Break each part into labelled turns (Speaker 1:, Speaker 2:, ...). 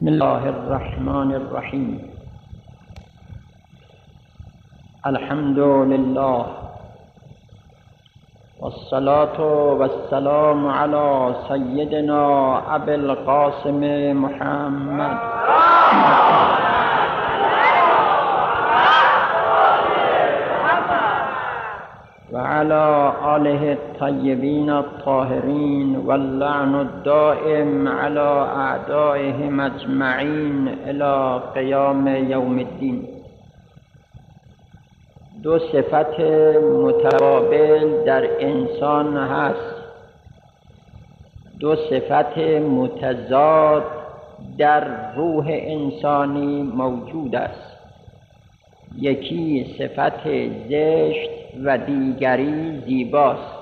Speaker 1: بسم الله الرحمن الرحیم. الحمد لله والصلاة والسلام على سیدنا ابی القاسم محمد و علی آله الطیبین الطاهرین واللعن الدائم علی اعدائهم اجمعین الی قیام یوم الدین. دو صفت متقابل در انسان هست، دو صفت متضاد در روح انسانی موجود است. یکی صفت زشت و دیگری زیباست.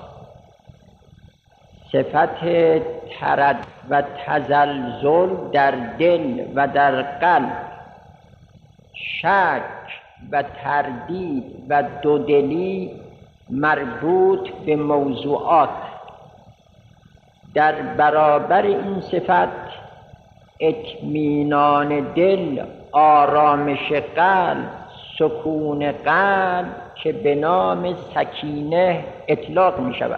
Speaker 1: صفت تردد و تزلزل در دل و در قلب، شک و تردید و دودلی مربوط به موضوعات. در برابر این صفت اطمینان دل، آرامش قلب، سکون قلب که به نام سکینه اطلاق می شود.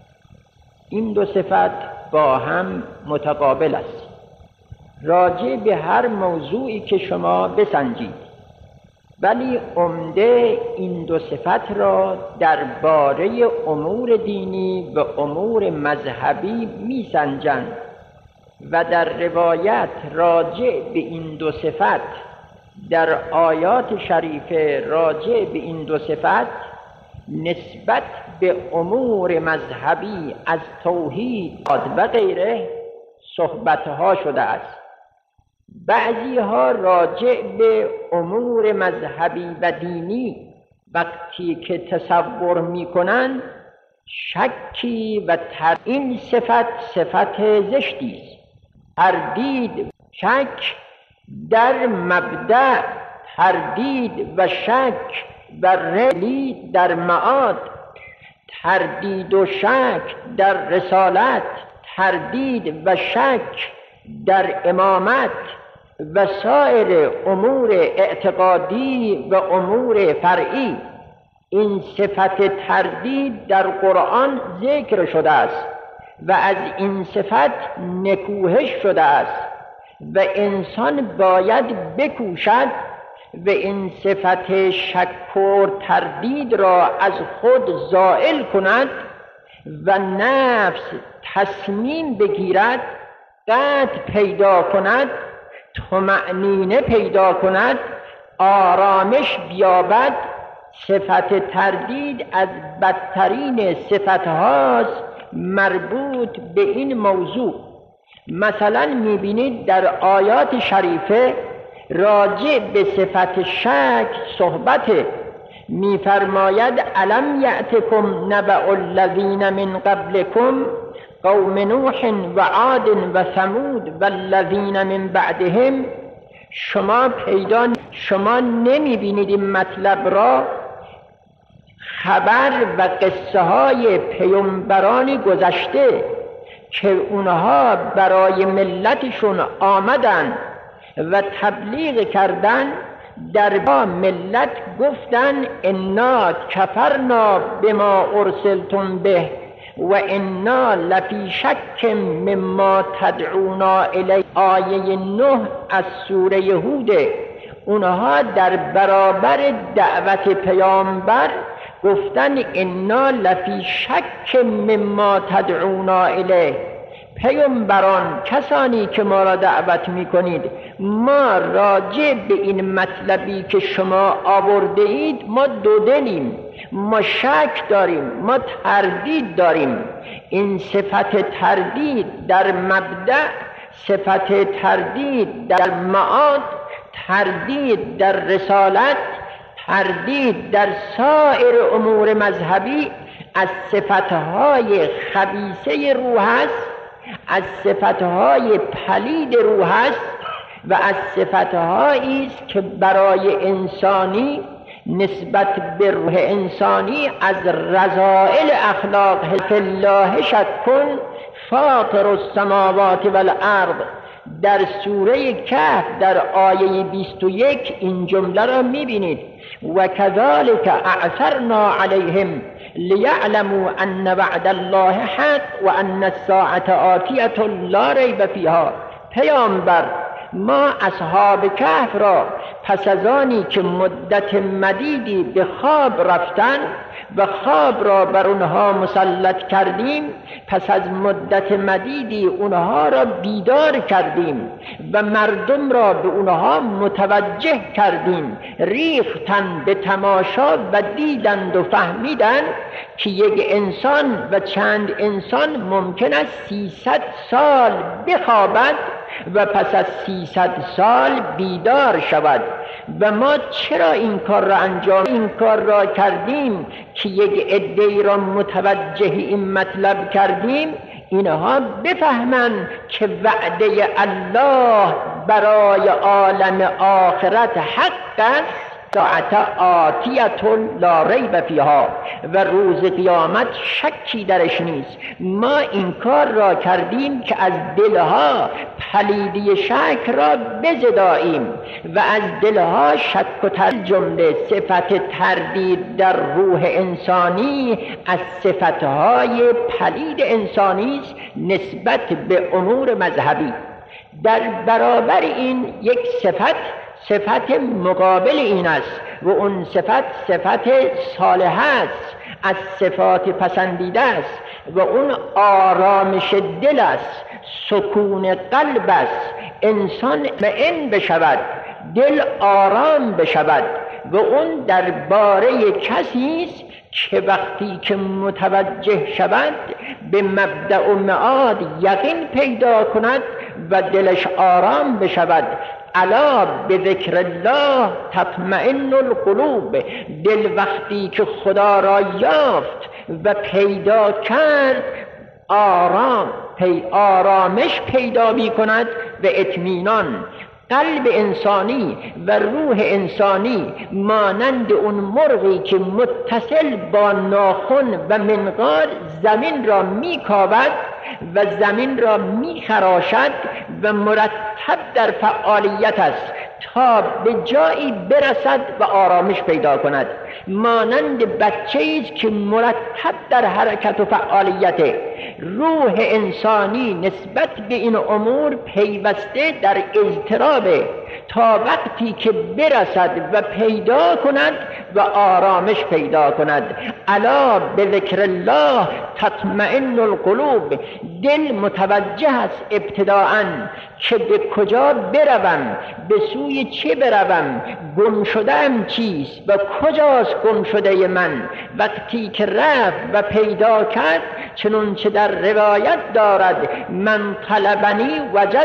Speaker 1: این دو صفت با هم متقابل است. راجع به هر موضوعی که شما بسنجید، ولی عمده این دو صفت را درباره امور دینی و امور مذهبی می سنجند و در روایت راجع به این دو صفت، در آیات شریفه راجع به این دو صفت نسبت به امور مذهبی از توحید و غیره صحبتها شده است. بعضی ها راجع به امور مذهبی و دینی وقتی که تصور می کنند شکی و این صفت زشتی است. تردید، شک در مبدأ، تردید و شک و ریلی در معاد، تردید و شک در رسالت، تردید و شک در امامت و سایر امور اعتقادی و امور فرعی. این صفت تردید در قرآن ذکر شده است و از این صفت نکوهش شده است و انسان باید بکوشد و این صفت شک و تردید را از خود زائل کند و نفس تصمیم بگیرد، قطع پیدا کند، طمأنینه پیدا کند، آرامش بیابد. صفت تردید از بدترین صفت هاست مربوط به این موضوع. مثلا میبینید در آیات شریفه راجع به صفت شک صحبت میفرماید الم یأتکم نبأ الذین من قبلکم قوم نوح و عاد و ثمود و الذین من بعدهم. شما نمیبینید این مطلب را؟ خبر و قصه های پیامبران گذشته که اونها برای ملتشون آمدن و تبلیغ کردن، در با ملت گفتن انا کفرنا بما ارسلتم به و انا لفی شک مما تدعونا الی. آیه 9 از سوره هود. اونها در برابر دعوت پیامبر گفتن انا لفی شک مما تدعونا الیه. پیامبران، کسانی که ما را دعوت میکنید، ما راجع به این مطلبی که شما آورده اید ما دودلیم، ما شک داریم، ما تردید داریم. این صفت تردید در مبدأ، صفت تردید در معاد، تردید در رسالت، تردید در سایر امور مذهبی از صفتهای خبیثه روح است، از صفتهای پلید روح است و از صفتهایی است که برای انسانی نسبت به روح انسانی از رذائل اخلاق. فی الله شک فاطر السماوات والارض در سوره کهف در آیه 21 این جمله را میبینید: و کذالک اعثرنا علیهم لیعلموا ان وعد الله حق و ان الساعة آتیة لا ریب فیها. پیامبر، ما اصحاب کهف را پس از آنی که مدت مدیدی به خواب رفتن و خواب را بر اونها مسلط کردیم، پس از مدت مدیدی اونها را بیدار کردیم و مردم را به اونها متوجه کردیم، ریختن به تماشا و دیدند و فهمیدند که یک انسان و چند انسان ممکن است 300 سال بخوابد و پس از 300 سال بیدار شود. و ما چرا این کار را کردیم که یک عده‌ای را متوجه این مطلب کردیم؟ اینها بفهمند که وعده الله برای عالم آخرت حق است، ساعت آتیة لا ریب فیها، و روز قیامت شکی درش نیست. ما این کار را کردیم که از دلها پلیدی شک را بزداییم و از دلها شک و جمله صفت تردید در روح انسانی از صفتهای پلید انسانی است نسبت به امور مذهبی. در برابر این یک صفت مقابل این است و اون صفت صالحه است، از صفات پسندیده است و اون آرامش دل است، سکون قلب است. انسان مطمئن بشود، دل آرام بشود و اون درباره کسی است که وقتی که متوجه شود به مبدأ و معاد یقین پیدا کند و دلش آرام بشود. الا بذکر الله تطمئن القلوب. دل وقتی که خدا را یافت و پیدا کرد آرامش پیدا می کند و اطمینان. قلب انسانی و روح انسانی مانند اون مرغی که متصل با ناخن و منقار زمین را میکاود و زمین را میخراشد و مرتب در فعالیت است تا به جایی برسد و آرامش پیدا کند. مانند بچه‌ای است که مرتب در حرکت و فعالیت. روح انسانی نسبت به این امور پیوسته در اضطراب تا وقتی که برسد و پیدا کند و آرامش پیدا کند. الا بذکر الله تطمئن القلوب. دل متوجه است ابتداءً که به کجا بروم، به سوی چه بروم، گم شده‌ام چیست و کجاست گم شده من. وقتی که رفت و پیدا کرد، چنون چه در روایت دارد: من طلبنی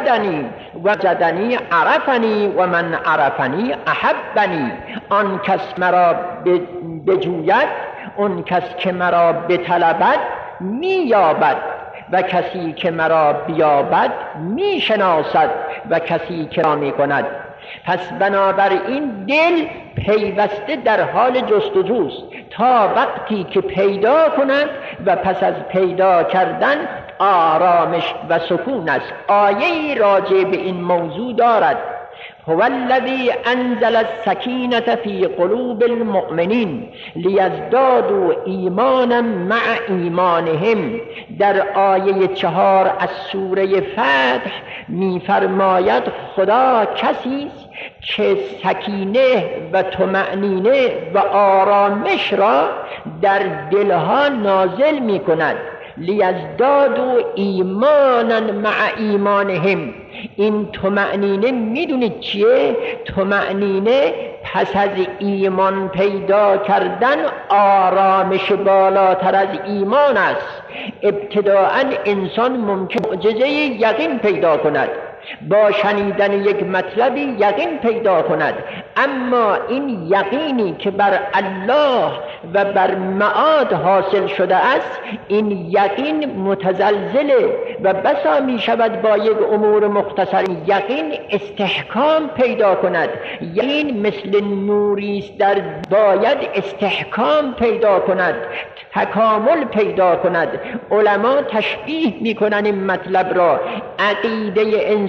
Speaker 1: وجدنی عرفنی و من عرفنی احبنی. آن کس مرا بجوید، آن کس که مرا بطلبد مییابد و کسی که مرا بیابد میشناسد و کسی که را میکند. پس بنابراین دل پیوسته در حال جستجوست تا وقتی که پیدا کند و پس از پیدا کردن آرامش و سکون است. آیه راجع به این موضوع دارد: هو الذی انزل السکینة فی قلوب المؤمنین لیزدادوا ایمانا مع ایمانهم. در آیه 4 از سوره فتح می‌فرماید خدا کسی است که سکینه و طمأنینه و آرامش را در دلها نازل می‌کند. لیزدادوا ایمانا مع ایمانهم. این طمأنینه میدونید چیه؟ طمأنینه پس از ایمان پیدا کردن آرامش بالاتر از ایمان است. ابتداءً انسان ممکن معجزه یقین پیدا کند، با شنیدن یک مطلبی یقین پیدا کند، اما این یقینی که بر الله و بر معاد حاصل شده است، این یقین متزلزله و بسا می شود با یک امور مختصر یقین استحکام پیدا کند. یقین مثل نوری است، در باید استحکام پیدا کند، تکامل پیدا کند. علما تشبیه می کنند این مطلب را. عقیده انسان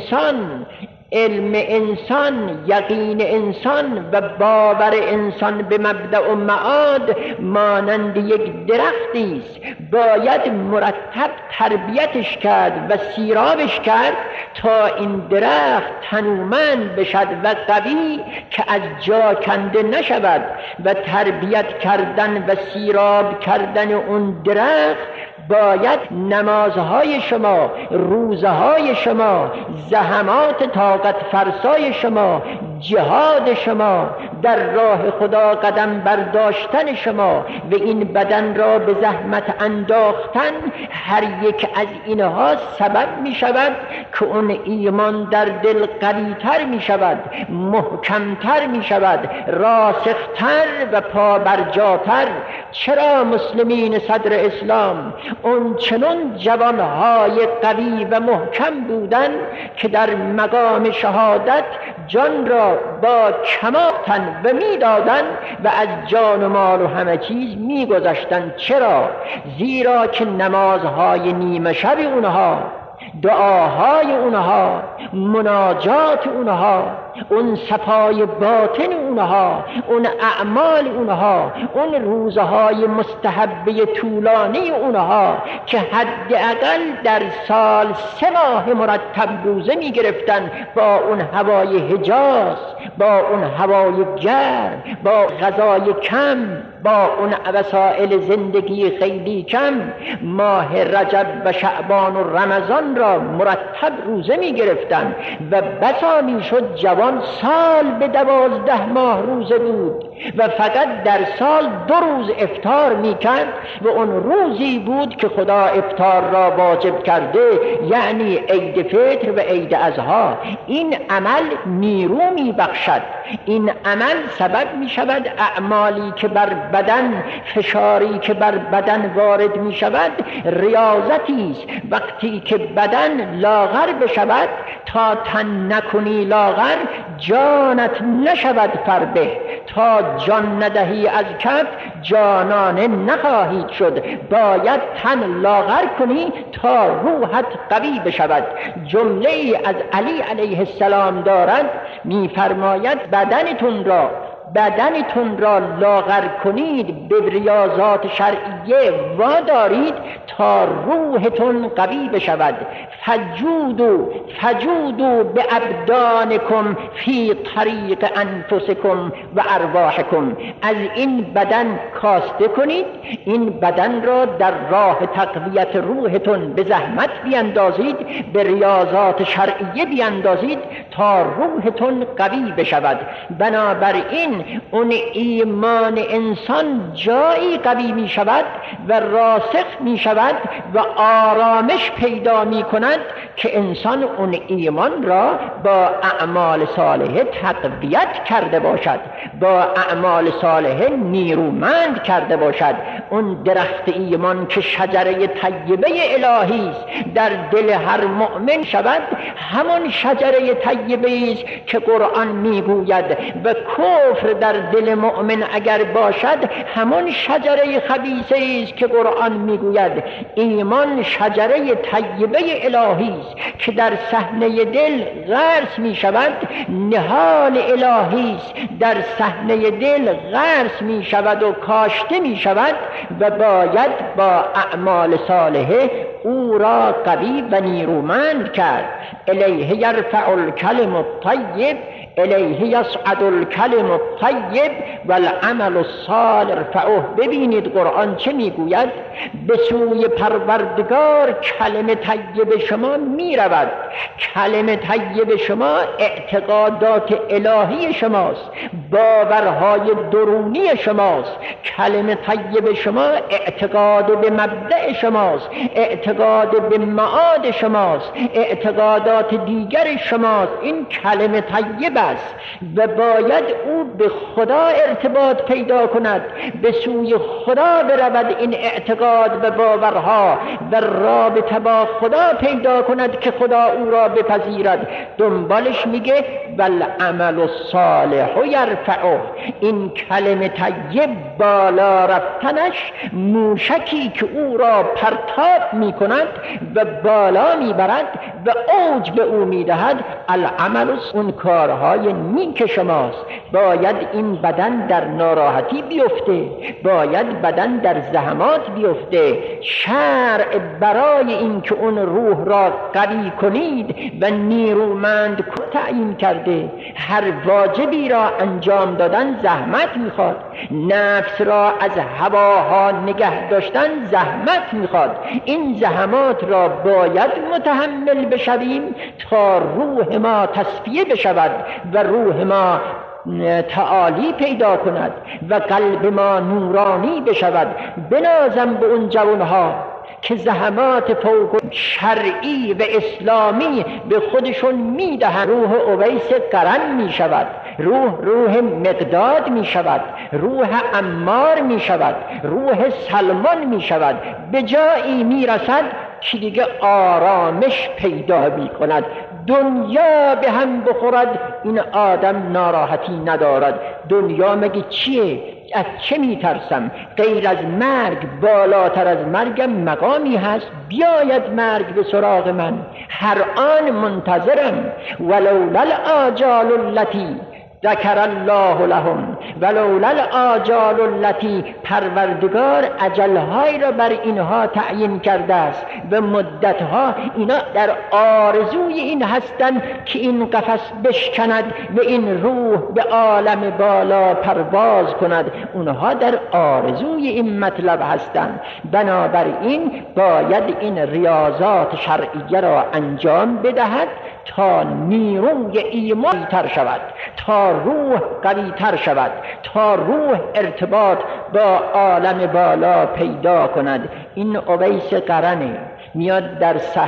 Speaker 1: انسان، علم انسان، یقین انسان و باور انسان به مبدأ و معاد مانند یک درختی است. باید مرتب تربیتش کرد و سیرابش کرد تا این درخت تنومند بشد و قوی که از جا کنده نشود. و تربیت کردن و سیراب کردن اون درخت باید نمازهای شما، روزهای شما، زحمات طاقت فرسای شما، جهاد شما، در راه خدا قدم برداشتن شما و این بدن را به زحمت انداختن، هر یک از اینها سبب می شود که اون ایمان در دل قوی‌تر می شود، محکمتر می شود، راسختر و پابرجاتر. چرا مسلمین صدر اسلام اون چنون جوانهای قوی و محکم بودند که در مقام شهادت جان را با کمال تن و میدادند و از جان و مال و همه چیز میگذاشتند؟ چرا؟ زیرا که نمازهای نیمه شب اونها، دعاهای اونها، مناجات اونها، اون صفای باطن اونها، اون اعمال اونها، اون روزهای مستحبه طولانی اونها که حداقل در سال 3 ماه مرتب روزه می گرفتن، با اون هوای حجاز، با اون هوای گرم، با غذای کم، با اون وسایل زندگی خیلی کم، ماه رجب و شعبان و رمضان را مرتب روزه می گرفتن و بسا می شد جوان سال به 12 ماه روزه بود و فقط در سال 2 روز افطار می کرد و اون روزی بود که خدا افطار را واجب کرده، یعنی عید فطر و عید اضحی. این عمل نیرو می بخشد، این عمل سبب می شود اعمالی که بر بدن، فشاری که بر بدن وارد می شود ریاضتی است. وقتی که بدن لاغر بشود، تا تن نکنی لاغر جانت نشود فربه، تا جان ندهی از کف جانانه نخواهید شد. باید تن لاغر کنی تا روحت قوی بشود. جمله ای از علی علیه السلام دارد، میفرماید بدنتون را لاغر کنید، به ریاضات شرعیه وادارید تا روحتون قوی بشود. فجودو به ابدانکم فی طریق انفسکم و ارواحکم. از این بدن کاسته کنید، این بدن را در راه تقویت روحتون به زحمت بیندازید، به ریاضات شرعیه بیندازید تا روحتون قوی بشود. بنابراین اون ایمان انسان جایی قوی می شود و راسخ می شود و آرامش پیدا می کند که انسان اون ایمان را با اعمال صالحه تقویت کرده باشد، با اعمال صالحه نیرومند کرده باشد. اون درخت ایمان که شجره طیبه الهی است در دل هر مؤمن شود، همون شجره طیبه است که قرآن میگوید و کفر در دل مؤمن اگر باشد، همون شجره خبیثه است که قرآن میگوید. ایمان شجره طیبه الهی است که در صحنه دل غرس می شود، نهال الهی است در صحنه دل غرس می شود و کاشته می شود و باید با اعمال صالحه او را قوی و نیرومند کرد. الیه یرفع الکلم الطیب الیه یصعد الکلم الطیب والعمل الصالح ارفعه. ببینید قرآن چه میگوید؟ به سوی پروردگار کلمه طیب شما میرود. کلمه طیب شما اعتقادات الهی شماست، باورهای درونی شماست. کلمه طیب شما اعتقاد به مبدأ شماست، اعتقاد به معاد شماست، اعتقادات دیگر شماست. این کلمه طیب است و باید او به خدا ارتباط پیدا کند، به سوی خدا برود، این اعتقاد و باورها و رابطه با خدا پیدا کند که خدا او را بپذیرد. دنبالش میگه والعمل الصالح یرفعه. این کلمه طیب بالا رفتنش موشکی که او را پرتاب می کند و بالا می برد و اوج به او می دهد. العمل اون کارهای نیک شماست. باید این بدن در ناراحتی بیفته، باید بدن در زحمات بیفته. شرع برای این که اون روح را قوی کنید و نیرومند تعیین کرده. هر واجبی را انجام دادن زحمت میخواد. نفس را از هواها نگه داشتن زحمت میخواد. این زحمات را باید متحمل بشویم تا روح ما تصفیه بشود و روح ما تعالی پیدا کند و قلب ما نورانی بشود. بنازم به اون جوانها که زحمات فوق شرعی و اسلامی به خودشون میدهند. روح اویس قرن می شود، روح مقداد می شود، روح عمار می شود، روح سلمان می شود. به جایی می رسد که دیگه آرامش پیدا می کند. دنیا به هم بخورد این آدم ناراحتی ندارد. دنیا مگه چیه؟ از چه میترسم؟ غیر از مرگ بالاتر از مرگم مقامی هست؟ بیاید مرگ به سراغ من، هر آن منتظرم. ولولا الآجال التي ذکر الله لهم، ولولا الآجال التي، پروردگار اجلهای را بر اینها تعیین کرده است و مدتها. اینا در آرزوی این هستند که این قفس بشکند و این روح به عالم بالا پرواز کند. اونها در آرزوی این مطلب هستند. بنابراین باید این ریاضات شرعیه را انجام بدهد تا نیروی ایمان تر شود، تا روح قوی تر شود، تا روح ارتباط با عالم بالا پیدا کند. این اویس قرنه میاد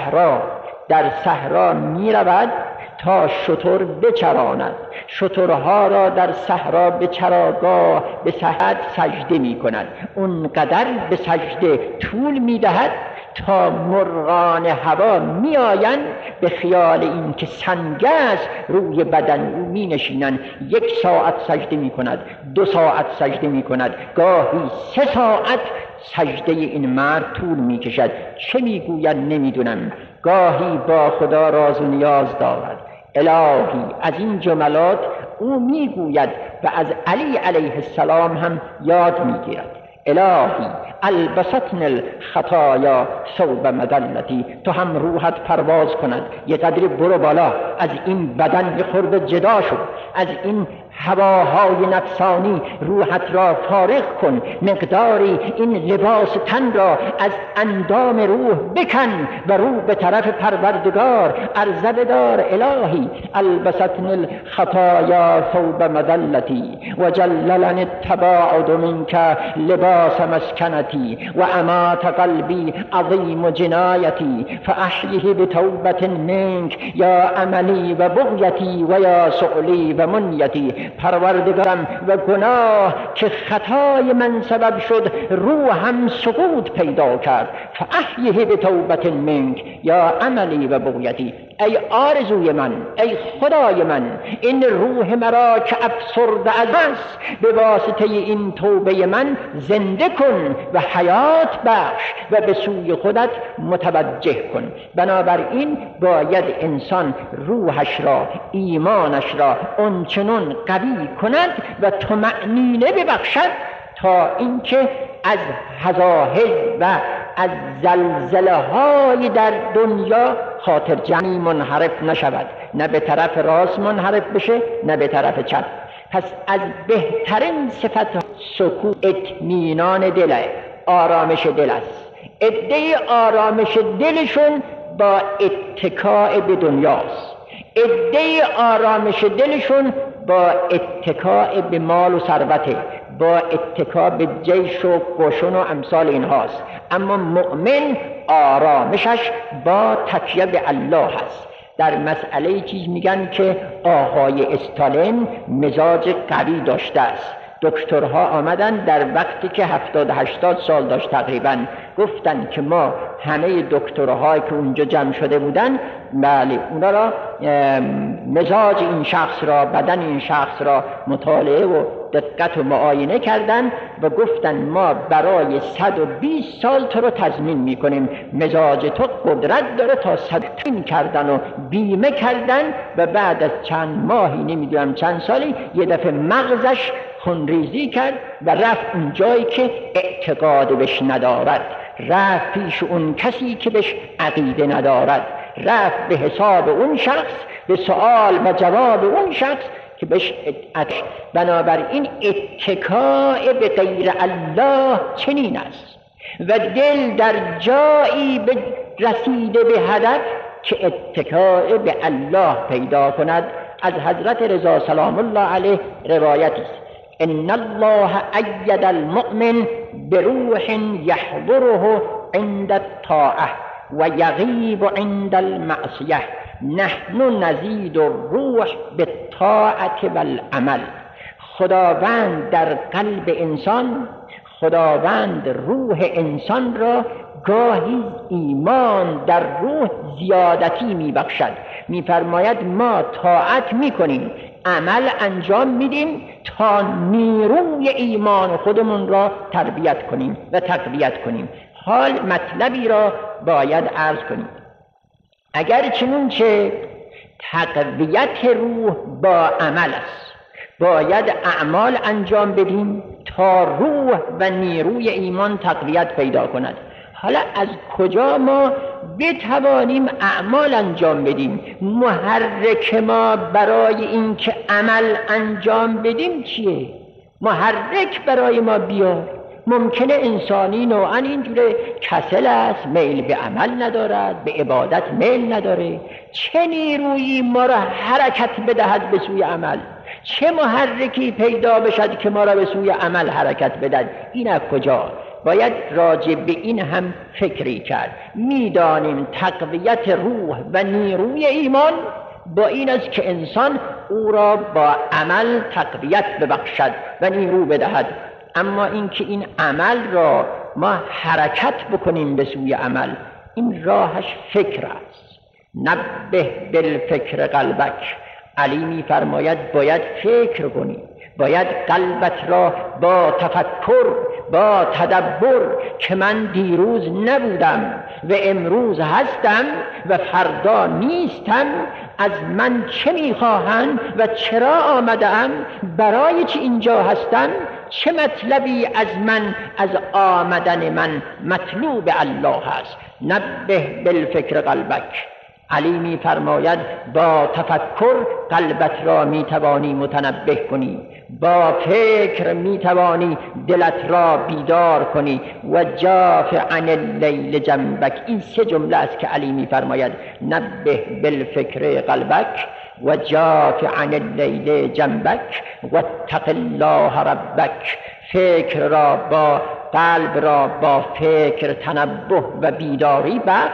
Speaker 1: در صحرا می رود تا شتر بچراند. شترها را در صحرا به چراگاه به صحت سجده می کند. اونقدر به سجده طول می دهد تا مرغان هوا می آیند به خیال این که سنگ است روی بدن او می نشینند. 1 ساعت سجده می کند، 2 ساعت سجده می کند، گاهی 3 ساعت سجده این مرد طول می کشد. چه می گوید نمیدونم. گاهی با خدا راز و نیاز دارد. الهی، از این جملات او می گوید و از علی علیه السلام هم یاد می گیرد. الهی البستن الخطایا ثوب مذلتی. تو هم روحت پرواز کند، یه قدری برو بالا، از این بدن یه خورده جدا شو، از این هواهای نفسانی روحت را فارغ کن، مقداری این لباس تن را از اندام روح بکن و رو به طرف پروردگار عرضه بدار. الهی البستن الخطایا ثوب مذلتی و جللنی التباعد منک لباس مسکنتی و امات قلبی عظیم جنایتی فاحیه بتوبة منک یا عملی و بغیتی و یا سؤلی و منیتی. پروردگارم و گناه که خطای من سبب شد روحم سقوط پیدا کرد. فاحیه بتوبة منک یا عملی و بغیتی. ای آرزوی من، ای خدای من، این روح مرا که افسرده است به واسطه این توبه من زنده کن و حیات بخش و به سوی خودت متوجه کن. بنابراین باید انسان روحش را، ایمانش را اونچنان قوی کند و طمأنینه ببخشد تا اینکه از هزاهز و از زلزله های در دنیا خاطر جمعی منحرف نشود، نه به طرف راست منحرف بشه نه به طرف چپ. پس از بهترین صفت سکوت اطمینان دل، آرامش دل است. عده آرامش دلشون با اتکاء به دنیاست، عده آرامش دلشون با اتکاء به مال و ثروته، با اتکا به جیش و قشون و امثال اینهاست. اما مؤمن آرامشش با تکیه به الله هست. در مسئله چیز میگن که آقای استالین مزاج قوی داشته است، دکترها آمدن در وقتی که 70-80 سال داشت تقریبا، گفتن که ما همه دکترهایی که اونجا جمع شده بودن، بله اونا را مزاج این شخص را، بدن این شخص را مطالعه و دقت و معاینه کردن و گفتن ما برای 120 سال تو رو تضمین میکنیم، مزاج تو قدرت داره تا 100 کردن و بیمه کردن و بعد از چند ماهی نمیدونم چند سالی یه دفعه مغزش خونریزی کرد و رفت اون جایی که اعتقاد بهش ندارد، رفت پیش اون کسی که بهش عقیده ندارد، رفت به حساب اون شخص، به سوال و جواب اون شخص که بهش بنابراین اتکاء به غیر الله چنین است و دل در جایی رسیده به هدف که اتکاء به الله پیدا کند. از حضرت رضا سلام الله علیه روایتی است: ان الله اید المؤمن بروح یحضره عند الطاعه و یغیب عند المعصیه، نحن نزید الروح بالطاعه والعمل. خداوند در قلب انسان، خداوند روح انسان را گاهی ایمان در روح زیادتی میبخشد، میفرماید ما طاعت میکنیم، عمل انجام میدیم تا نیروی ایمان خودمون را تربیت کنیم و تقویت کنیم. حال مطلبی را باید عرض کنیم، اگر چنانچه تقویت روح با عمل است، باید اعمال انجام بدیم تا روح و نیروی ایمان تقویت پیدا کند. حالا از کجا ما بتوانیم اعمال انجام بدیم؟ محرک ما برای این که عمل انجام بدیم چیه؟ محرک برای ما بیار. ممکنه انسانی نوعا اینجوره کسل است، میل به عمل ندارد، به عبادت میل نداره. چه نیرویی ما را حرکت بدهد به سوی عمل؟ چه محرکی پیدا بشد که ما را به سوی عمل حرکت بدهد؟ این از کجا؟ باید راجع به این هم فکری کرد. میدانیم تقویت روح و نیروی ایمان با این است که انسان او را با عمل تقویت ببخشد و نیرو بدهد. اما اینکه این عمل را ما حرکت بکنیم به سوی عمل، این راهش فکر است. نبه بالفکر قلبک. علی می فرماید باید فکر کنی، باید قلبت را با تفکر، با تدبر که من دیروز نبودم و امروز هستم و فردا نیستم، از من چه میخواهند و چرا آمدم، برای چه اینجا هستم، چه مطلبی از من، از آمدن من مطلوب الله است. نبه بالفکر قلبک. علی می فرماید با تفکر قلبت را می توانی متنبه کنی، با فکر می توانی دلت را بیدار کنی. و جاف عن اللیل جنبک. این سه جمله است که علی می فرماید نبه بالفکر قلبک و جاف عن اللیل جنبک و اتق الله ربک. فکر را با قلب را با فکر تنبه و بیداری بخش.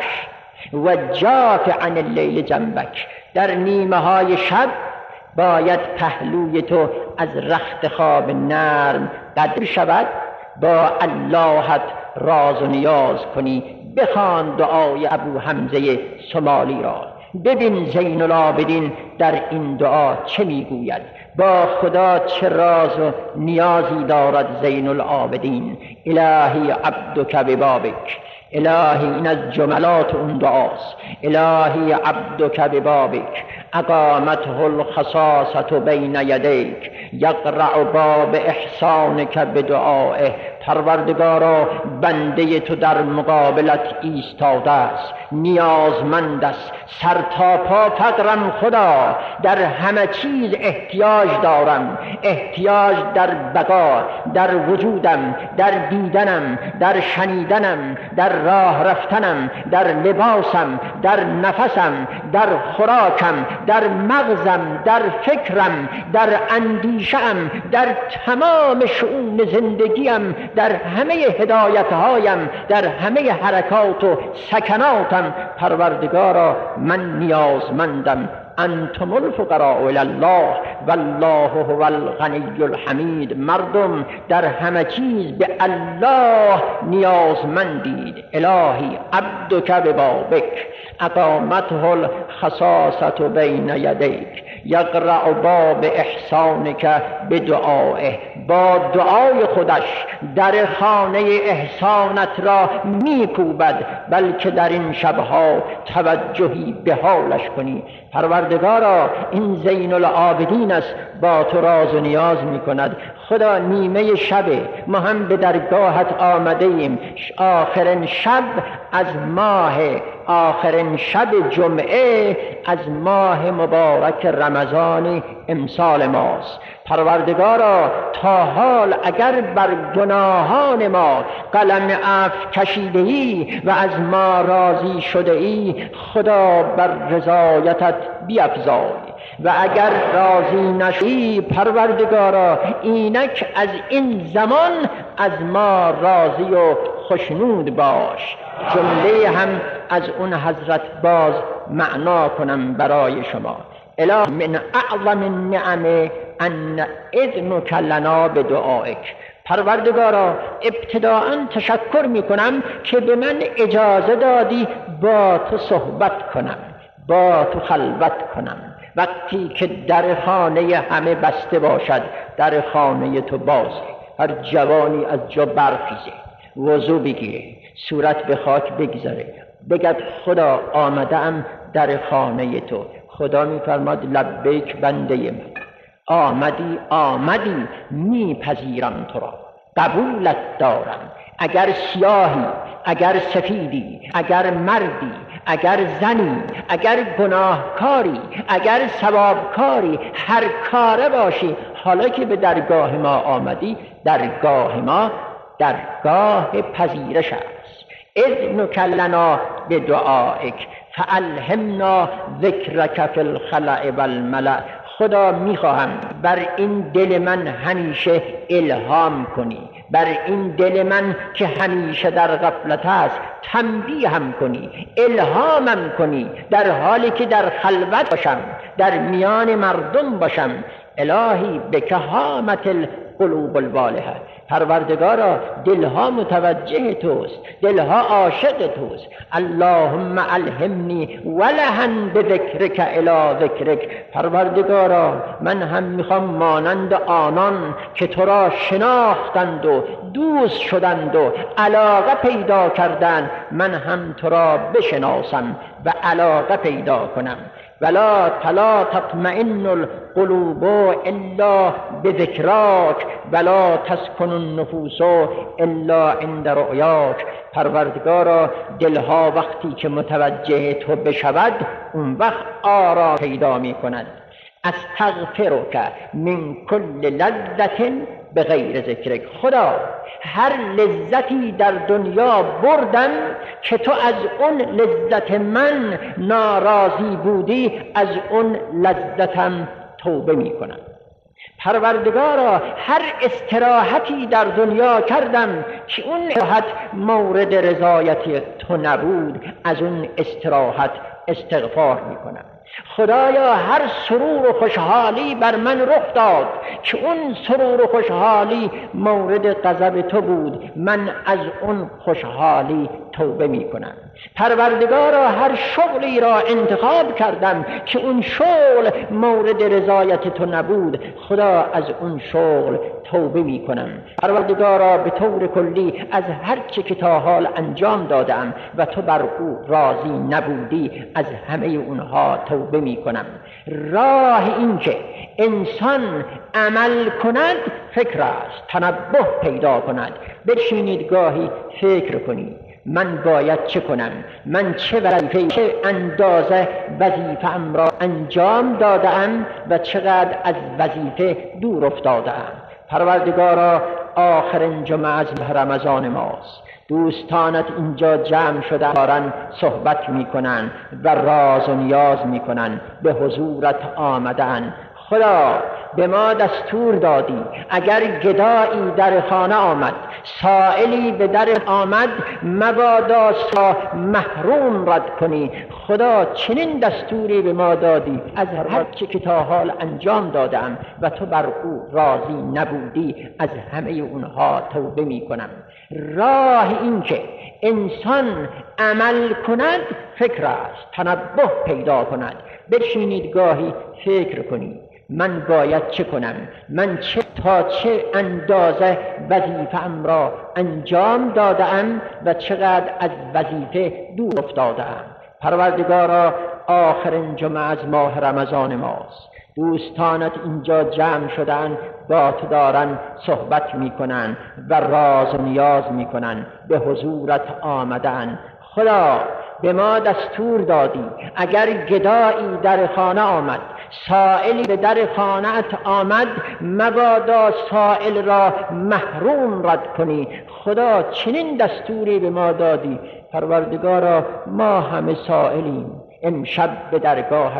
Speaker 1: و جاف عن اللیل جنبک. در نیمه های شب باید پهلوی تو از رخت خواب نرم قدر شود، با اللهت راز و نیاز کنی. بخوان دعای ابو حمزه سمالی را، ببین زین العابدین در این دعا چه میگوید، با خدا چه راز و نیازی دارد زین العابدین. الهی عبدک ببابک. الهی این از جملات اون دعاست. الهی عبدک ببابک اقامته الخصاصة بین یدیک یقرع باب احسانک بدعائه. پروردگارا بنده تو در مقابلت ایستاده است، نیازمند است، سر تا پا فقرم خدا، در همه چیز احتیاج دارم، احتیاج در بقا، در وجودم، در دیدنم، در شنیدنم، در راه رفتنم، در لباسم، در نفسم، در خوراکم، در مغزم، در فکرم، در اندیشم، در تمام شؤون زندگیم، در همه هدایتهایم، در همه حرکات و سکناتم. پروردگارا من نیازمندم، انتم الفقراء الی الله والله هو الغنی الحمید. مردم در همه چیز به الله نیازمندید. الهی عبدک ببابک اقامته الخصاصة بین یدیک یقرع باب احسانک بدعائه. با دعای خودش در خانه احسانت را میکوبد، بلکه در این شبها توجهی به حالش کنی. پروردگارا این زین العابدین است، با تو راز و نیاز میکند. خدا نیمه شب ما هم به درگاهت آمده ایم. آخرین شب از ماه، آخرین شب جمعه از ماه مبارک رمضان امسال ماست. پروردگارا تا حال اگر بر گناهان ما قلم عفو کشیده ای و از ما راضی شده ای، خدا بر رضایتت بیفزای، و اگر راضی نشی پروردگارا اینک از این زمان از ما راضی و خوشنود باش. جمله هم از اون حضرت باز معنا کنم برای شما. اله من اعظم النعم ان اذنک لنا بدعائک. پروردگارا ابتداءً تشکر میکنم که به من اجازه دادی با تو صحبت کنم، با تو خلوت کنم. وقتی که در خانه همه بسته باشد، در خانه تو بازه. هر جوانی از جا برخیزه، وضو بگیره، صورت به خاک بگذاره، بگد خدا آمدم در خانه تو. خدا میفرماد لبیک بنده من، آمدی میپذیرم تو را، قبولت دارم. اگر سیاهی، اگر سفیدی، اگر مردی، اگر زنی، اگر گناهکاری، اگر ثوابکاری، هر کاره باشی، حالا که به درگاه ما آمدی، درگاه ما درگاه پذیرش است. اذنک لنا بدعائک فالهمنا ذکرک فی الخلأ والملأ. خدا میخواهم بر این دل من همیشه الهام کنی، بر این دل من که همیشه در غفلت است تنبیه هم کنی، الهامم کنی، در حالی که در خلوت باشم، در میان مردم باشم. الهی بک هامت القلوب الوالهه. پروردگارا دلها متوجه توست، دلها عاشق توست. اللهم الهمنی ولهن بذکرک الی ذکرک. پروردگارا من هم میخوام مانند آنان که تو را شناختند و دوست شدند و علاقه پیدا کردند، من هم تو را بشناسم و علاقه پیدا کنم. ولا تطمئن القلوب الا بذکراک ولا تسکن النفوس الا عند رؤیاک. پروردگارا دلها وقتی که متوجه تو بشود، اون وقت آرام پیدا می کند. استغفرک من کل لذت بغیر ذکرک. خدا هر لذتی در دنیا بردم که تو از اون لذت من ناراضی بودی، از اون لذتم توبه می کنم. پروردگارا هر استراحتی در دنیا کردم که اون استراحت مورد رضایت تو نبود، از اون استراحت استغفار می کنم. خدایا هر سرور و خوشحالی بر من رخ داد که اون سرور و خوشحالی مورد غضب تو بود، من از اون خوشحالی توبه می کنم. پروردگارا هر شغلی را انتخاب کردم که اون شغل مورد رضایت تو نبود، خدا از اون شغل توبه می کنم. پروردگارا به طور کلی از هر چه که تا حال انجام دادم و تو بر او راضی نبودی، از همه اونها توبه می کنم. راه این که انسان عمل کند فکر است، تنبه پیدا کند. بشینید گاهی فکر کنید من باید چه کنم، من چه وظیفه، چه اندازه وظیفه‌ام را انجام دادم و چقدر از وظیفه دور افتادم. پروردگارا آخرین جمعه از رمضان ماست، دوستانت اینجا جمع شدن، دارن صحبت میکنن و راز و نیاز میکنن، به حضورت آمدن. خدا به ما دستور دادی اگر گدایی در خانه آمد، سائلی به در آمد، مبادا محروم رد کنی. خدا چنین دستوری به ما دادی، از هر چه که تا حال انجام دادم و تو بر او راضی نبودی، از همه اونها توبه می کنم. راه این که انسان عمل کند فکر است، تنبه پیدا کند. بشینید گاهی فکر کنید من باید چه کنم، من تا چه اندازه وظیفه‌ام را انجام دادم و چقدر از وظیفه دور افتادم. پروردگارا آخرین جمعه از ماه رمضان ماست، دوستانت اینجا جمع شدن، با تو دارن صحبت میکنن و راز و نیاز میکنن، به حضورت آمدن. خدا به ما دستور دادی اگر گدایی در خانه آمد، سائلی به در خانه‌ات آمد، مبادا سائل را محروم رد کنی. خدا چنین دستوری به ما دادی. پروردگارا ما همه سائلیم، امشب به درگاهت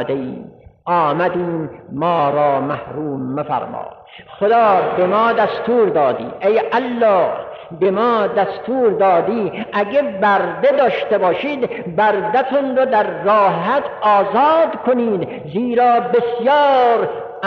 Speaker 1: آمدیم، ما را محروم مفرما. خدا به ما دستور دادی، ای الله به ما دستور دادی اگه برده داشته باشید بردتون رو در راحت آزاد کنید، زیرا بسیار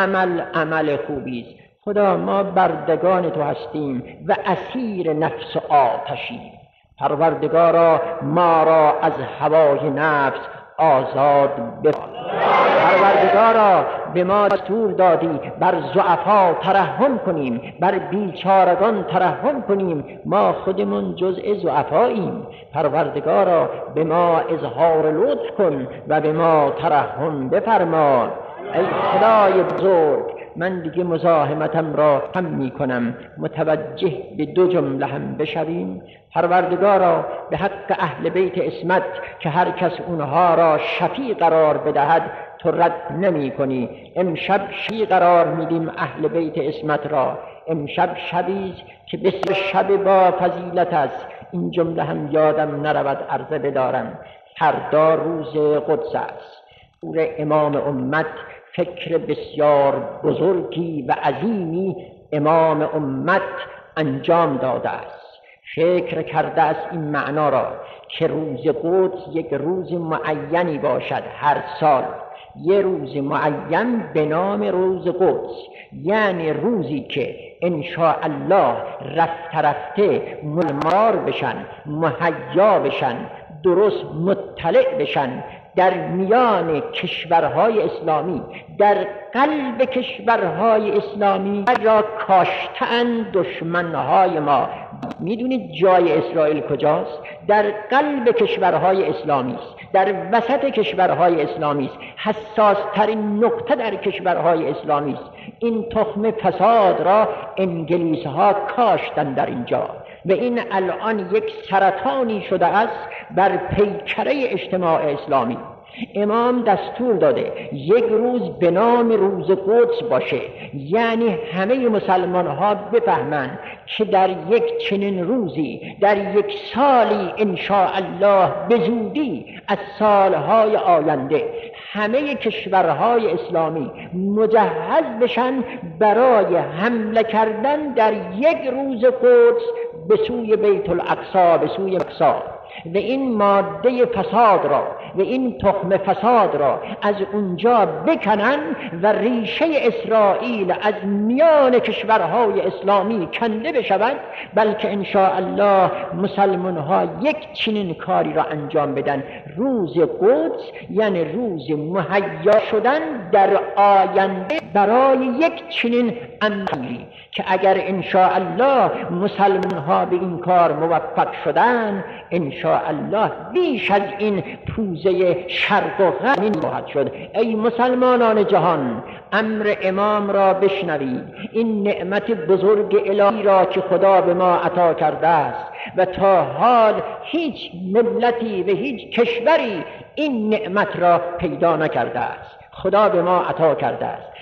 Speaker 1: عمل خوبی است. خدا ما بردگان تو هستیم و اسیر نفس آتشیم. پروردگارا ما را از هوای نفس آزاد بفرما. پروردگارا به ما دستور دادی بر ضعفا ترحم کنیم، بر بیچارگان ترحم کنیم، ما خودمون جزء ضعفاییم. پروردگارا به ما اظهار لطف کن و به ما ترحم بفرما. ای خدای بزرگ، من دیگه مزاحمتم را کم می کنم، متوجه به دو جمله هم بشویم. پروردگارا به حق اهل بیت عصمت که هر کس اونها را شفیع قرار بدهد تو رد نمی کنی. امشب شفیع قرار میدیم اهل بیت عصمت را. امشب شبی که بسیار شب با فضیلت است. این جمله هم یادم نرود عرضه بدارم. فردا روز قدس است. امام امت فکر بسیار بزرگی و عظیمی امام امت انجام داده است. فکر کرده است این معنا را که روز قدس یک روز معینی باشد، هر سال یک روز معین به نام روز قدس، یعنی روزی که انشاءالله رفته ملمار بشن، مهیا بشن، درست مطلع بشن در میان کشورهای اسلامی، در قلب کشورهای اسلامی را کاشتن دشمنهای ما. میدونید جای اسرائیل کجاست؟ در قلب کشورهای اسلامی است، در وسط کشورهای اسلامی است، حساس ترین نقطه در کشورهای اسلامی است. این تخم فساد را انگلیس ها کاشتن در اینجا و این الان یک سرطانی شده است بر پیکره اجتماع اسلامی. امام دستور داده یک روز به نام روز قدس باشه، یعنی همه مسلمان ها بفهمند که در یک چنین روزی، در یک سالی انشاءالله به زودی از سالهای آینده همه کشورهای اسلامی مجهز بشن برای حمله کردن در یک روز قدس به سوی بیت الاقصی، به سوی اقصی، و این ماده فساد را و این تخم فساد را از اونجا بکنن و ریشه اسرائیل از میان کشورهای اسلامی کنده بشود، بلکه انشاءالله مسلمان ها یک چنین کاری را انجام بدن. روز قدس یعنی روز مهیا شدن در آینده برای یک چنین امری که اگر انشاءالله مسلمان ها به این کار موفق شدن، انشاءالله بیش از این پوزه شرق و غرب خواهد شد. ای مسلمانان جهان، امر امام را بشنوید. این نعمت بزرگ الهی را که خدا به ما عطا کرده است و تا حال هیچ ملتی و هیچ کشوری این نعمت را پیدا نکرده است، خدا به ما عطا کرده است.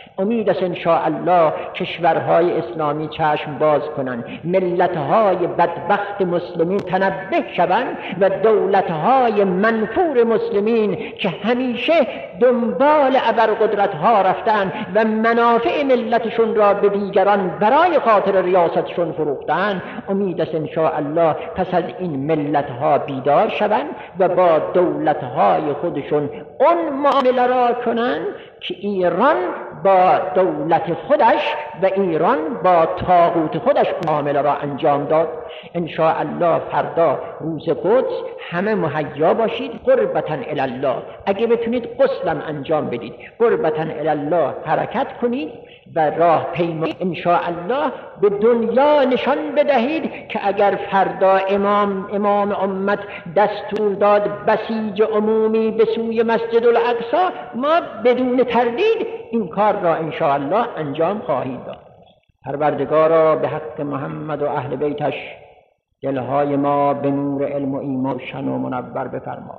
Speaker 1: امید است انشاءالله کشورهای اسلامی چشم باز کنند، ملتهای بدبخت مسلمین تنبه شوند و دولتهای منفور مسلمین که همیشه دنبال ابرقدرتها رفتن و منافع ملتشون را به دیگران برای خاطر ریاستشون فروختن، امید است انشاءالله پس از این ملتها بیدار شوند و با دولتهای خودشون اون معامله را کنند که ایران با دولت خودش و ایران با طاغوت خودش معامله را انجام داد. انشاءالله فردا روز قدس همه مهیا باشید، قربتاً الله. اگه بتونید غسلم انجام بدید، قربتاً الله حرکت کنید و راه پیمایی انشاءالله به دنیا نشان بدهید که اگر فردا امام امت دستور داد بسیج عمومی به سوی مسجد الاقصی، ما بدون تردید این کار را انشاءالله انجام خواهید داد. پروردگارا به حق محمد و اهل بیتش دلهای ما به نور علم و ایمان روشن و منور بفرما.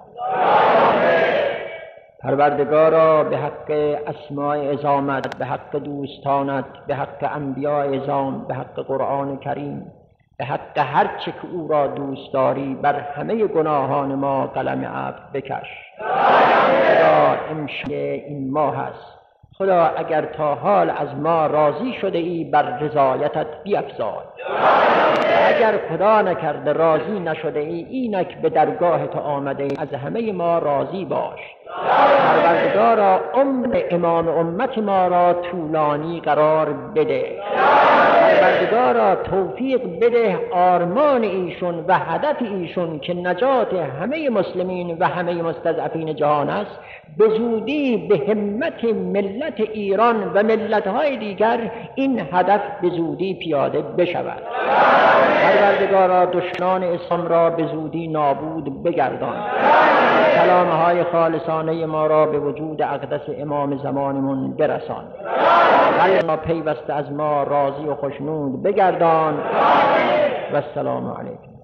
Speaker 1: پروردگارا به حق اسماء عظامت، به حق دوستانت، به حق انبیاء عظام، به حق قرآن کریم، به حق هر چه که او را دوست داری بر همه گناهان ما قلم عفو بکش. خدا امشب این ماه است، خدا اگر تا حال از ما راضی شده ای بر رضایتت بیفزای، اگر خدا نکرده راضی نشده ای اینک به درگاه تو آمده ای از همه ما راضی باش. پروردگارا عمر امام امت ما را طولانی قرار بده. پروردگارا توفیق بده آرمان ایشون و هدف ایشون که نجات همه مسلمین و همه مستضعفین جهان است به زودی به همت ملت ایران و ملت‌های دیگر این هدف به زودی پیاده بشود. پروردگارا دشمنان اسلام را به زودی نابود بگردان. کلام‌های خالصانه ما را به وجود اقدس امام زمانمون برسان. قلب ما پیوسته از ما راضی و خوشنود بگردان. و السلام علیکم.